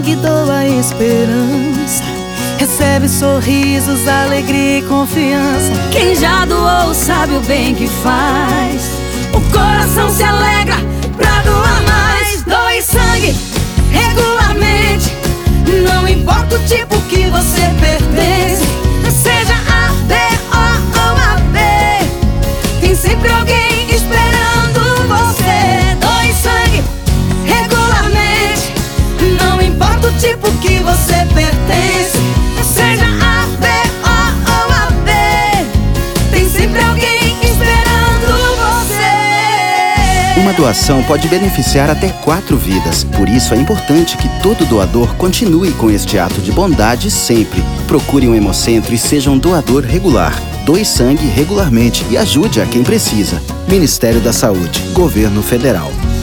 sangue doa esperança, recebe sorrisos, alegria e confiança. Quem já doou sabe o bem que faz, o coração se alegra pra doar mais. Doe sangue regularmente, não importa o tipo que você pertence, seja A, B, O ou AB, tem sempre alguém esperando você. Doe sangue regularmente, não importa o tipo que você pertence, seja A, B, O ou AB, tem sempre alguém esperando você. Uma doação pode beneficiar até 4 vidas. Por isso é importante que todo doador continue com este ato de bondade sempre. Procure um Hemocentro e seja um doador regular. Doe sangue regularmente e ajude a quem precisa. Ministério da Saúde, Governo Federal.